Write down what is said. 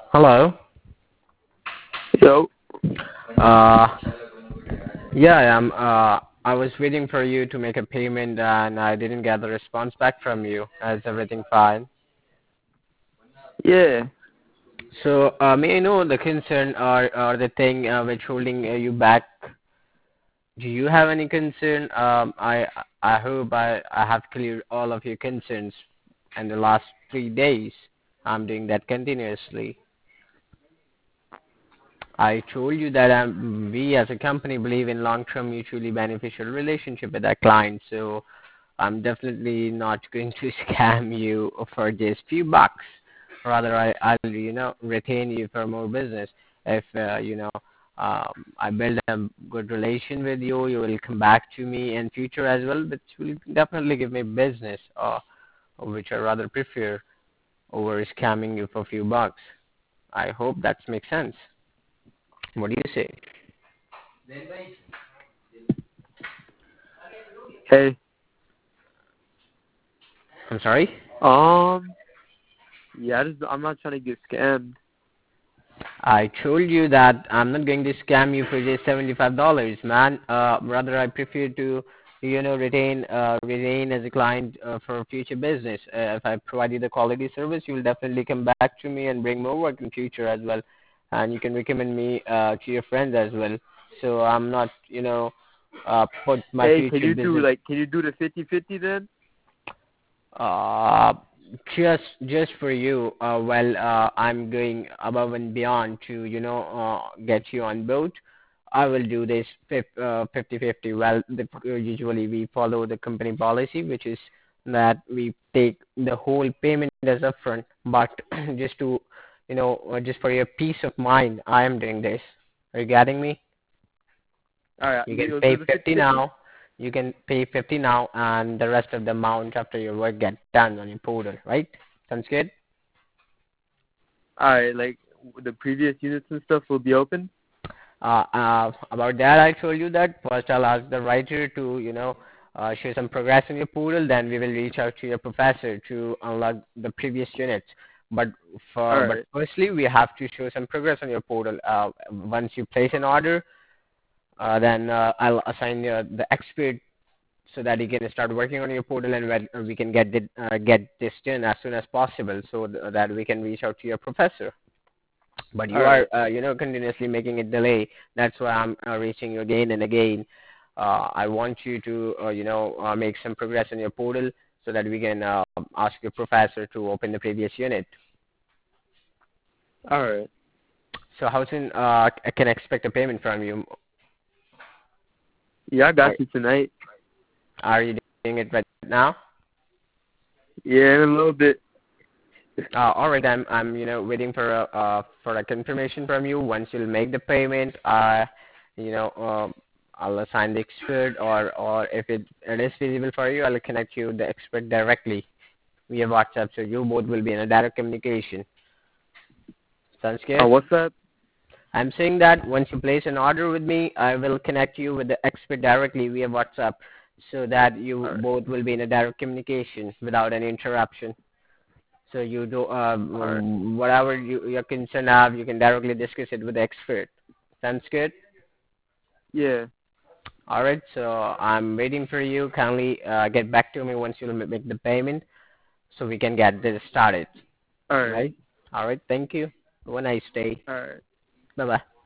Hello. Yo. Uh, yeah, I was waiting for you to make a payment and I didn't get the response back from you. Is everything fine? Yeah. So, may I know the concern or the thing which holding you back? Do you have any concern? I hope I have cleared all of your concerns in the last 3 days. I'm doing that continuously. I told you that we as a company believe in long-term mutually beneficial relationship with our clients. So I'm definitely not going to scam you for just few bucks. Rather, I'll retain you for more business. If I build a good relation with you, you will come back to me in future as well. But will definitely give me business, which I rather prefer over scamming you for a few bucks. I hope that makes sense. What do you say? Hey. I'm sorry. Um. Yeah. I'm not trying to get scammed. I told you that I'm not going to scam you for just $75, man. Rather, I prefer to, retain as a client for future business. If I provide you the quality service, you will definitely come back to me and bring more work in future as well. And you can recommend me to your friends as well. So I'm not, put my Hey, future business. can you do the 50-50 then? Uh, just for you, I'm going above and beyond to, get you on board. I will do this 50/50. Well, usually we follow the company policy, which is that we take the whole payment as upfront. But just to, just for your peace of mind, I am doing this. Are you getting me? All right. You can Let's pay do the 50 50-50. now. You can pay 50 now, and the rest of the amount after your work get done on your portal, right? Sounds good. All right. Like the previous units and stuff will be open. About that, I told you that first I'll ask the writer to, show some progress in your portal. Then we will reach out to your professor to unlock the previous units. But All but right. firstly, we have to show some progress on your portal. Once you place an order, then I'll assign the expert so that he can start working on your portal and we can get this done as soon as possible so that we can reach out to your professor. But All you are, right. continuously making it delay. That's why I'm reaching you again and again. I want you to, make some progress in your portal so that we can ask your professor to open the previous unit. All right. So how soon I can expect a payment from you? Yeah, I Are, got you tonight. are you doing it right now? Yeah, in a little bit. All right, I'm waiting for a confirmation from you. Once you'll make the payment, you know I'll assign the expert, or if it is feasible for you, I'll connect you the expert directly via WhatsApp, so you both will be in a direct communication. Sounds Oh, good? what's that? I'm saying that once you place an order with me, I will connect you with the expert directly via WhatsApp, so that you All right. both will be in a direct communication without any interruption. So you do All right. whatever you're concerned of, you can directly discuss it with the expert. Sounds good? Yeah. All right. So I'm waiting for you. Kindly get back to me once you make the payment, so we can get this started. All right. Right? All right. Thank you. Have a nice day. All right. Bye bye.